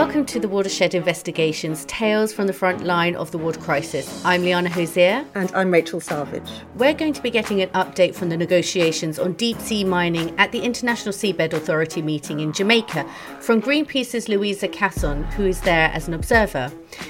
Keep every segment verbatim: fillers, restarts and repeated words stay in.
Welcome to the Watershed Investigations, Tales from the Front Line of the Water Crisis. I'm Liana Hosier. And I'm Rachel Salvage. We're going to be getting an update from the negotiations on deep sea mining at the International Seabed Authority meeting in Jamaica from Greenpeace's Louisa Casson, who is there as an observer.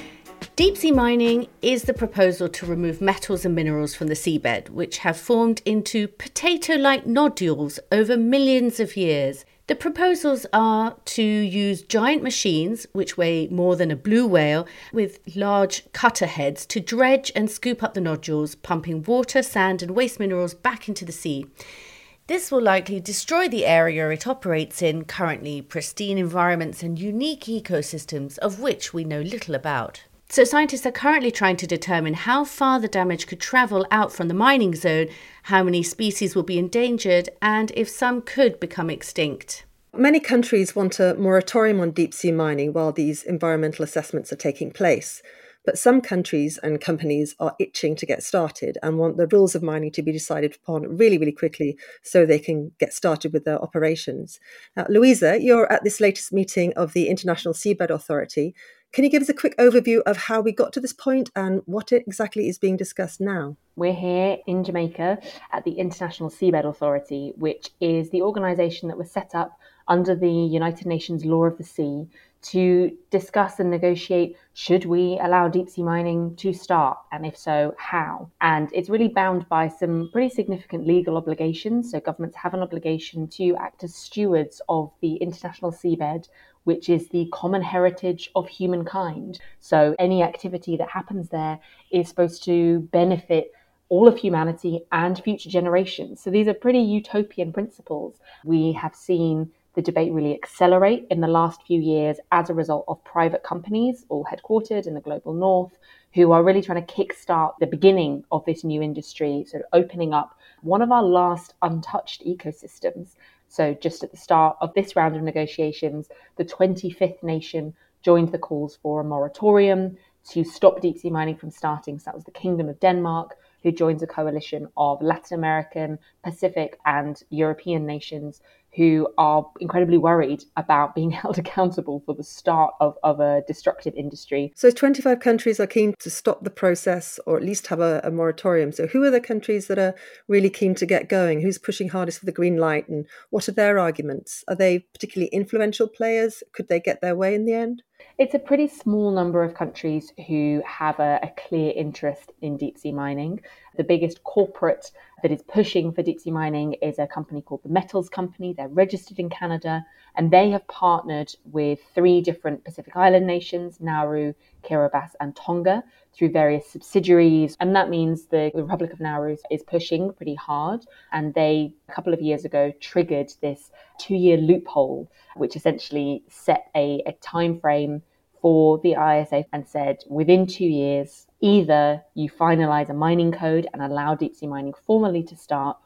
Deep sea mining is the proposal to remove metals and minerals from the seabed, which have formed into potato-like nodules over millions of years. The proposals are to use giant machines, which weigh more than a blue whale, with large cutter heads to dredge and scoop up the nodules, pumping water, sand and waste minerals back into the sea. This will likely destroy the area it operates in, currently pristine environments and unique ecosystems of which we know little about. So scientists are currently trying to determine how far the damage could travel out from the mining zone, how many species will be endangered, and if some could become extinct. Many countries want a moratorium on deep sea mining while these environmental assessments are taking place. But some countries and companies are itching to get started and want the rules of mining to be decided upon really, really quickly so they can get started with their operations. Now, Louisa, you're at this latest meeting of the International Seabed Authority. Can you give us a quick overview of how we got to this point and what exactly is being discussed now? We're here in Jamaica at the International Seabed Authority, which is the organisation that was set up under the United Nations Law of the Sea to discuss and negotiate, should we allow deep sea mining to start, and if so, how? And it's really bound by some pretty significant legal obligations. So governments have an obligation to act as stewards of the international seabed, which is the common heritage of humankind. So any activity that happens there is supposed to benefit all of humanity and future generations. So these are pretty utopian principles. We have seen the debate really accelerate in the last few years as a result of private companies, all headquartered in the global north, who are really trying to kickstart the beginning of this new industry, sort of opening up one of our last untouched ecosystems. So just at the start of this round of negotiations, the twenty-fifth nation joined the calls for a moratorium to stop deep sea mining from starting. So that was the Kingdom of Denmark, who joins a coalition of Latin American, Pacific and European nations who are incredibly worried about being held accountable for the start of, of a destructive industry. So twenty-five countries are keen to stop the process or at least have a, a moratorium. So who are the countries that are really keen to get going? Who's pushing hardest for the green light and what are their arguments? Are they particularly influential players? Could they get their way in the end? It's a pretty small number of countries who have a, a clear interest in deep sea mining. The biggest corporate that is pushing for deep sea mining is a company called the Metals Company. They're registered in Canada, and they have partnered with three different Pacific Island nations, Nauru, Kiribati and Tonga, through various subsidiaries. And that means the Republic of Nauru is pushing pretty hard. And they, a couple of years ago, triggered this two-year loophole, which essentially set a, a time frame for the I S A and said, within two years, either you finalise a mining code and allow deep sea mining formally to start,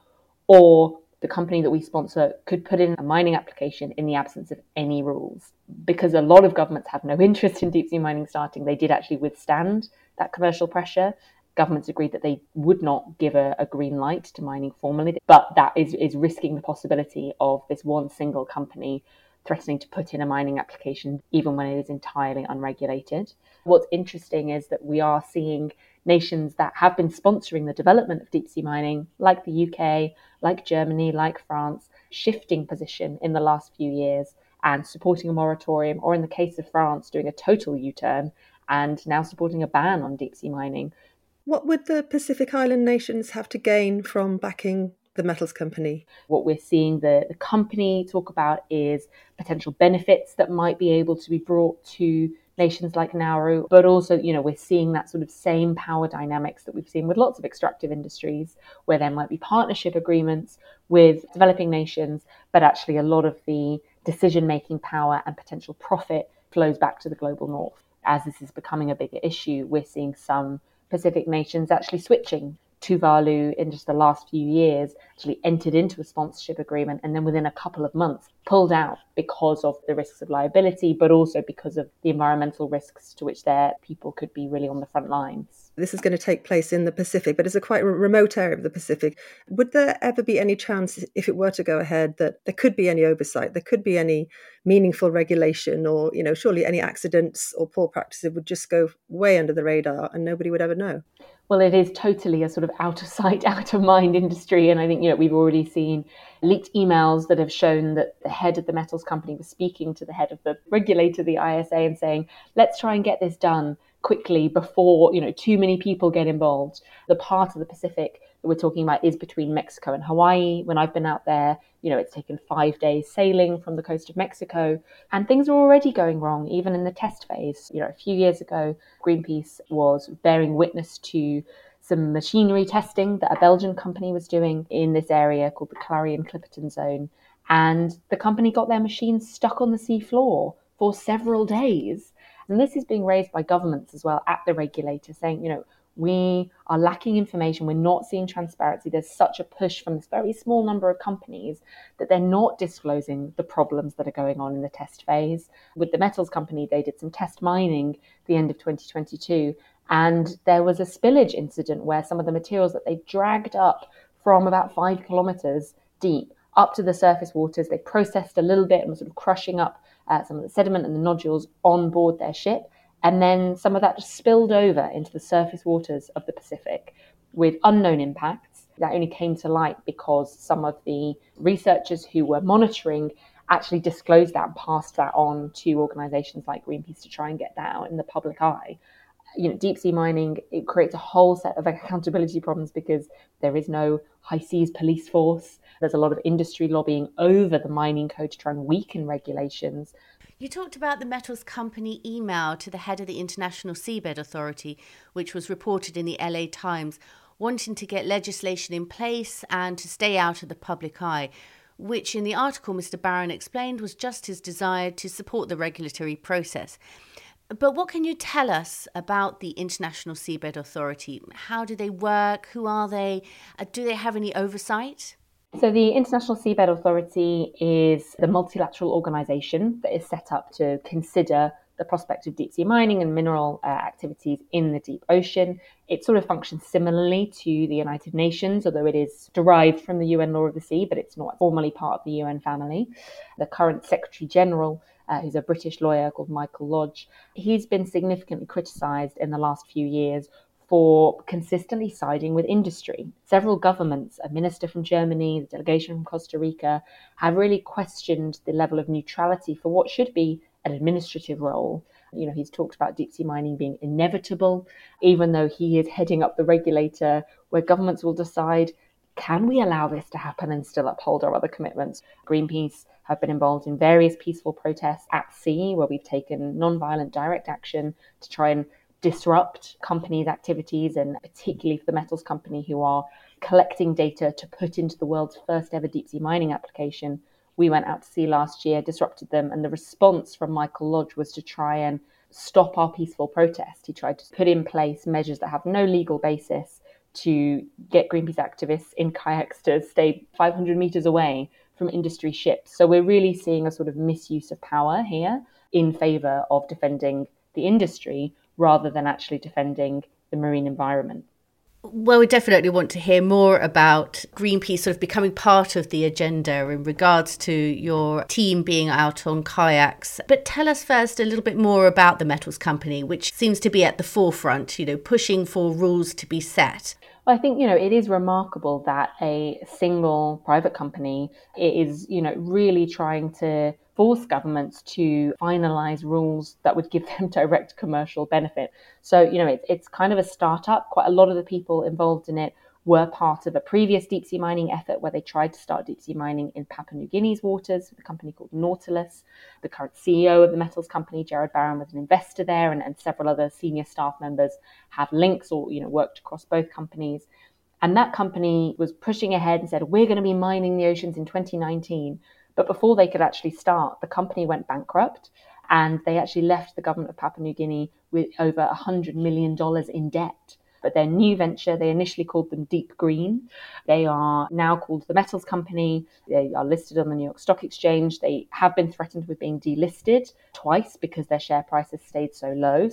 or the company that we sponsor could put in a mining application in the absence of any rules. Because a lot of governments have no interest in deep sea mining starting, they did actually withstand that commercial pressure. Governments agreed that they would not give a, a green light to mining formally, but that is, is risking the possibility of this one single company threatening to put in a mining application even when it is entirely unregulated. What's interesting is that we are seeing nations that have been sponsoring the development of deep sea mining, like the U K, like Germany, like France, shifting position in the last few years and supporting a moratorium, or in the case of France, doing a total U-turn and now supporting a ban on deep sea mining. What would the Pacific Island nations have to gain from backing the Metals Company? What we're seeing the, the company talk about is potential benefits that might be able to be brought to nations like Nauru, but also, you know, we're seeing that sort of same power dynamics that we've seen with lots of extractive industries, where there might be partnership agreements with developing nations, but actually a lot of the decision-making power and potential profit flows back to the global north. As this is becoming a bigger issue, we're seeing some Pacific nations actually switching. Tuvalu, in just the last few years, actually entered into a sponsorship agreement and then within a couple of months pulled out because of the risks of liability, but also because of the environmental risks to which their people could be really on the front lines. this is going to take place in the Pacific, but it's a quite remote area of the Pacific. Would there ever be any chance, if it were to go ahead, that there could be any oversight, there could be any meaningful regulation, or, you know, surely any accidents or poor practices would just go way under the radar and nobody would ever know? Well, it is totally a sort of out of sight, out of mind industry. And I think, you know, we've already seen leaked emails that have shown that the head of the metals company was speaking to the head of the regulator, the I S A, and saying, let's try and get this done quickly before, you know, too many people get involved. The part of the Pacific that we're talking about is between Mexico and Hawaii. When I've been out there, you know, it's taken five days sailing from the coast of Mexico, and things are already going wrong, even in the test phase. You know, a few years ago, Greenpeace was bearing witness to some machinery testing that a Belgian company was doing in this area called the Clarion-Clipperton Zone. And the company got their machines stuck on the sea floor for several days. And this is being raised by governments as well at the regulator, saying, you know, we are lacking information. We're not seeing transparency. There's such a push from this very small number of companies that they're not disclosing the problems that are going on in the test phase. With the metals company, they did some test mining at the end of twenty twenty-two. And there was a spillage incident where some of the materials that they dragged up from about five kilometers deep up to the surface waters, they processed a little bit and were sort of crushing up uh, some of the sediment and the nodules on board their ship. And then some of that just spilled over into the surface waters of the Pacific with unknown impacts. That only came to light because some of the researchers who were monitoring actually disclosed that and passed that on to organizations like Greenpeace to try and get that out in the public eye. You know, deep sea mining, it creates a whole set of accountability problems because there is no high seas police force. There's a lot of industry lobbying over the mining code to try and weaken regulations. You talked about the metals company email to the head of the International Seabed Authority, which was reported in the L A Times, wanting to get legislation in place and to stay out of the public eye, which in the article Mister Barron explained was just his desire to support the regulatory process. But what can you tell us about the International Seabed Authority? How do they work? Who are they? Do they have any oversight? So the International Seabed Authority is the multilateral organisation that is set up to consider the prospect of deep sea mining and mineral uh, activities in the deep ocean. It sort of functions similarly to the United Nations, although it is derived from the U N Law of the Sea, but it's not formally part of the U N family. The current Secretary General, uh, who's a British lawyer called Michael Lodge, he's been significantly criticised in the last few years for consistently siding with industry. Several governments, a minister from Germany, the delegation from Costa Rica, have really questioned the level of neutrality for what should be an administrative role. You know, he's talked about deep sea mining being inevitable, even though he is heading up the regulator where governments will decide, can we allow this to happen and still uphold our other commitments? Greenpeace have been involved in various peaceful protests at sea where we've taken non-violent direct action to try and disrupt companies' activities, and particularly for the metals company who are collecting data to put into the world's first ever deep sea mining application. We went out to sea last year, disrupted them, and the response from Michael Lodge was to try and stop our peaceful protest. He tried to put in place measures that have no legal basis to get Greenpeace activists in kayaks to stay five hundred meters away from industry ships. So we're really seeing a sort of misuse of power here in favor of defending the industry rather than actually defending the marine environment. Well, we definitely want to hear more about Greenpeace sort of becoming part of the agenda in regards to your team being out on kayaks. But tell us first a little bit more about the metals company, which seems to be at the forefront, you know, pushing for rules to be set. Well, I think, you know, it is remarkable that a single private company is, you know, really trying to force governments to finalise rules that would give them direct commercial benefit. So, you know, it, it's kind of a startup. Quite a lot of the people involved in it were part of a previous deep sea mining effort where they tried to start deep sea mining in Papua New Guinea's waters with a company called Nautilus. The current C E O of the metals company, Jared Barron, was an investor there, and, and several other senior staff members have links or, you know, worked across both companies. And that company was pushing ahead and said, we're going to be mining the oceans in twenty nineteen. But before they could actually start, the company went bankrupt, and they actually left the government of Papua New Guinea with over one hundred million dollars in debt. But their new venture, they initially called them Deep Green. They are now called the Metals Company. They are listed on the New York Stock Exchange. They have been threatened with being delisted twice because their share price has stayed so low.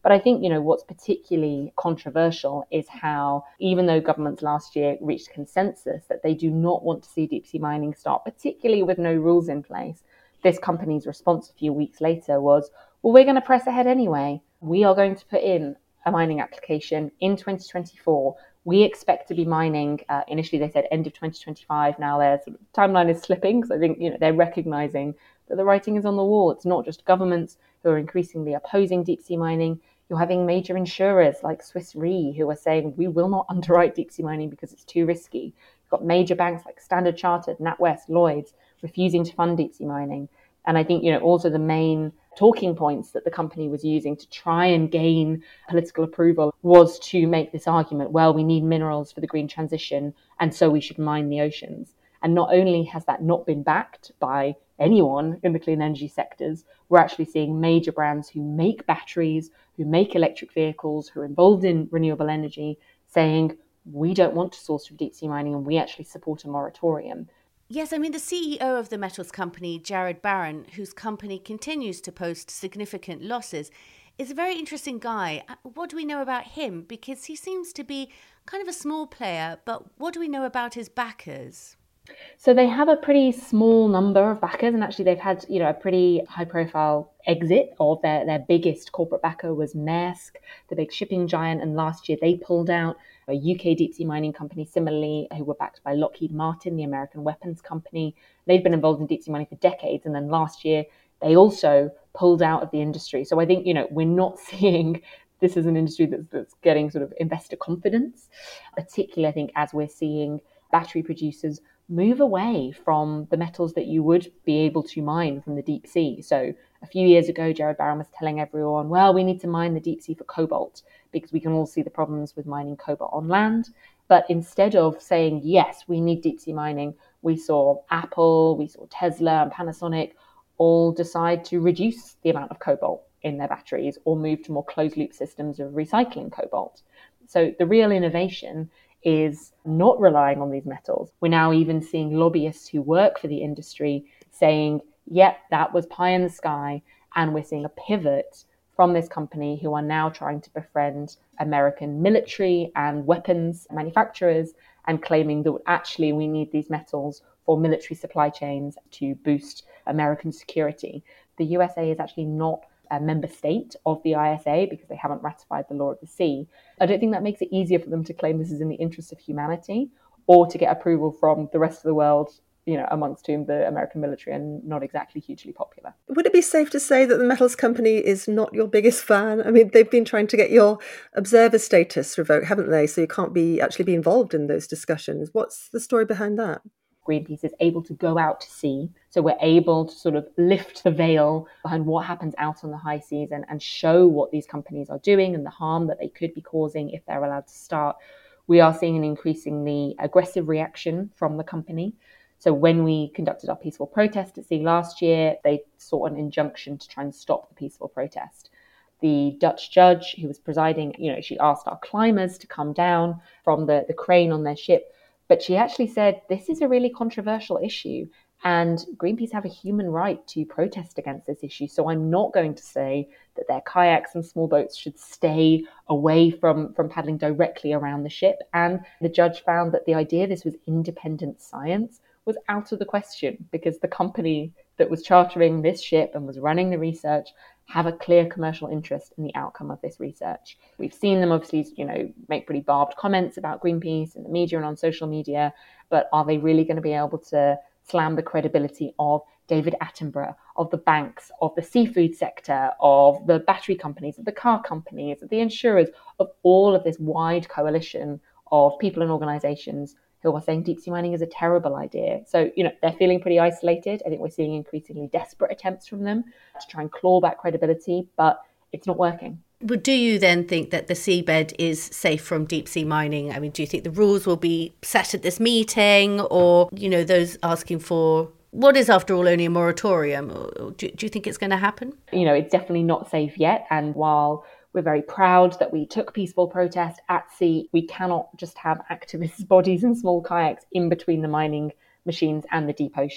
But I think, you know, what's particularly controversial is how, even though governments last year reached consensus that they do not want to see deep sea mining start, particularly with no rules in place, this company's response a few weeks later was, well, we're going to press ahead anyway. We are going to put in a mining application in twenty twenty-four. We expect to be mining, uh, initially they said end of twenty twenty-five. Now their sort of timeline is slipping. So I think, you know, they're recognizing that the writing is on the wall. It's not just governments who are increasingly opposing deep sea mining. You're having major insurers like Swiss Re who are saying, we will not underwrite deep sea mining because it's too risky. You've got major banks like Standard Chartered, NatWest, Lloyds refusing to fund deep sea mining. And I think, you know, also the main talking points that the company was using to try and gain political approval was to make this argument, well, we need minerals for the green transition, and so we should mine the oceans. And not only has that not been backed by anyone in the clean energy sectors, we're actually seeing major brands who make batteries, who make electric vehicles, who are involved in renewable energy, saying, we don't want to source from deep sea mining and we actually support a moratorium. Yes, I mean, the C E O of the metals company, Jared Barron, whose company continues to post significant losses, is a very interesting guy. What do we know about him? Because he seems to be kind of a small player, but what do we know about his backers? So they have a pretty small number of backers, and actually they've had, you know, a pretty high-profile exit of their, their biggest corporate backer was Maersk, the big shipping giant, and last year they pulled out. A U K deep sea mining company, similarly, who were backed by Lockheed Martin, the American weapons company. They've been involved in deep sea mining for decades, and then last year they also pulled out of the industry. So I think, you know, we're not seeing this as an industry that's, that's getting sort of investor confidence, particularly I think as we're seeing battery producers move away from the metals that you would be able to mine from the deep sea. So a few years ago, Jared Barron was telling everyone, well, we need to mine the deep sea for cobalt because we can all see the problems with mining cobalt on land. But instead of saying, yes, we need deep sea mining, we saw Apple, we saw Tesla and Panasonic all decide to reduce the amount of cobalt in their batteries or move to more closed loop systems of recycling cobalt. So the real innovation is not relying on these metals. We're now even seeing lobbyists who work for the industry saying, yep, that was pie in the sky. And we're seeing a pivot from this company who are now trying to befriend American military and weapons manufacturers and claiming that actually we need these metals for military supply chains to boost American security. The U S A is actually not a member state of the I S A because they haven't ratified the Law of the Sea. I don't think that makes it easier for them to claim this is in the interest of humanity or to get approval from the rest of the world, you know, amongst whom the American military are not exactly hugely popular. Would it be safe to say that the metals company is not your biggest fan? I mean, they've been trying to get your observer status revoked, haven't they? So you can't be actually be involved in those discussions. What's the story behind that? Greenpeace is able to go out to sea. So we're able to sort of lift the veil behind what happens out on the high seas and, and show what these companies are doing and the harm that they could be causing if they're allowed to start. We are seeing an increasingly aggressive reaction from the company. So when we conducted our peaceful protest at sea last year, they sought an injunction to try and stop the peaceful protest. The Dutch judge who was presiding, you know, she asked our climbers to come down from the, the crane on their ship. But she actually said, this is a really controversial issue and Greenpeace have a human right to protest against this issue. So I'm not going to say that their kayaks and small boats should stay away from, from paddling directly around the ship. And the judge found that the idea this was independent science was out of the question because the company that was chartering this ship and was running the research have a clear commercial interest in the outcome of this research. We've seen them obviously, you know, make pretty barbed comments about Greenpeace in the media and on social media, but are they really going to be able to slam the credibility of David Attenborough, of the banks, of the seafood sector, of the battery companies, of the car companies, of the insurers, of all of this wide coalition of people and organizations who are saying deep sea mining is a terrible idea. So, you know, they're feeling pretty isolated. I think we're seeing increasingly desperate attempts from them to try and claw back credibility, but it's not working. But do you then think that the seabed is safe from deep sea mining? I mean, do you think the rules will be set at this meeting or, you know, those asking for what is, after all, only a moratorium? Do, do you think it's going to happen? You know, it's definitely not safe yet. And while we're very proud that we took peaceful protest at sea, we cannot just have activist bodies and small kayaks in between the mining machines and the deep ocean.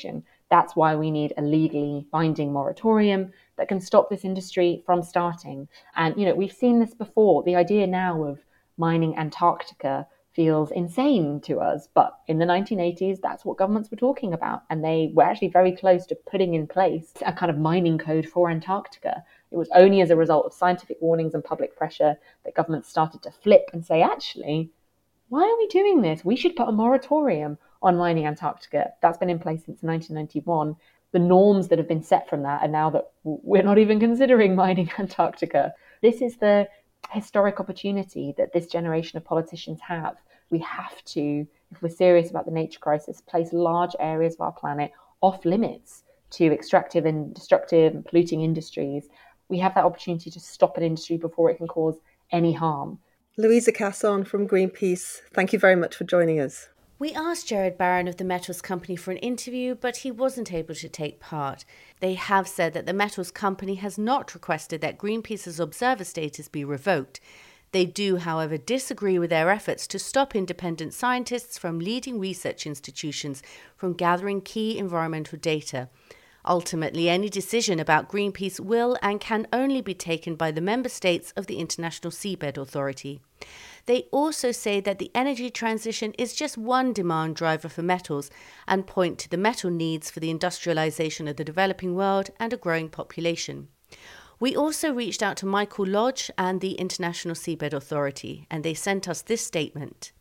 That's why we need a legally binding moratorium that can stop this industry from starting. And, you know, we've seen this before. The idea now of mining Antarctica feels insane to us. But in the nineteen eighties, that's what governments were talking about. And they were actually very close to putting in place a kind of mining code for Antarctica. It was only as a result of scientific warnings and public pressure that governments started to flip and say, actually, why are we doing this? We should put a moratorium on mining Antarctica. That's been in place since nineteen ninety-one. The norms that have been set from that are now that we're not even considering mining Antarctica. This is the historic opportunity that this generation of politicians have. We have to, if we're serious about the nature crisis, place large areas of our planet off limits to extractive and destructive and polluting industries. We have that opportunity to stop an industry before it can cause any harm. Louisa Casson from Greenpeace, thank you very much for joining us. We asked Gerard Barron of the Metals Company for an interview, but he wasn't able to take part. They have said that the Metals Company has not requested that Greenpeace's observer status be revoked. They do, however, disagree with their efforts to stop independent scientists from leading research institutions from gathering key environmental data. Ultimately, any decision about Greenpeace will and can only be taken by the member states of the International Seabed Authority. They also say that the energy transition is just one demand driver for metals and point to the metal needs for the industrialization of the developing world and a growing population. We also reached out to Michael Lodge and the International Seabed Authority, and they sent us this statement.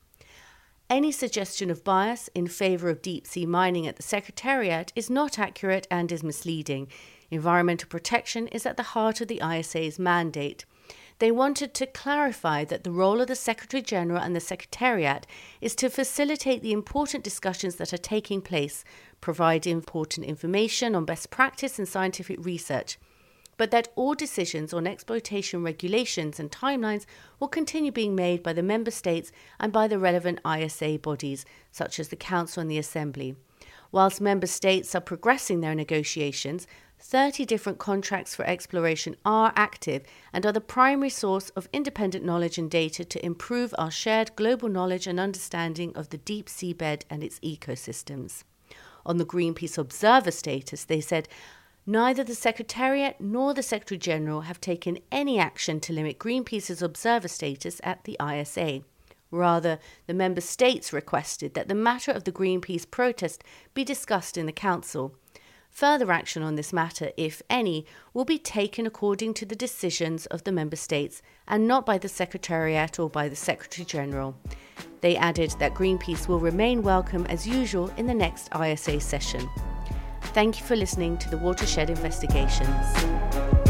Any suggestion of bias in favour of deep-sea mining at the Secretariat is not accurate and is misleading. Environmental protection is at the heart of the I S A's mandate. They wanted to clarify that the role of the Secretary-General and the Secretariat is to facilitate the important discussions that are taking place, provide important information on best practice and scientific research, but that all decisions on exploitation regulations and timelines will continue being made by the Member States and by the relevant I S A bodies, such as the Council and the Assembly. Whilst Member States are progressing their negotiations, thirty different contracts for exploration are active and are the primary source of independent knowledge and data to improve our shared global knowledge and understanding of the deep seabed and its ecosystems. On the Greenpeace observer status, they said, neither the Secretariat nor the Secretary-General have taken any action to limit Greenpeace's observer status at the I S A. Rather, the Member States requested that the matter of the Greenpeace protest be discussed in the Council. Further action on this matter, if any, will be taken according to the decisions of the Member States and not by the Secretariat or by the Secretary-General. They added that Greenpeace will remain welcome as usual in the next I S A session. Thank you for listening to the Watershed Investigations.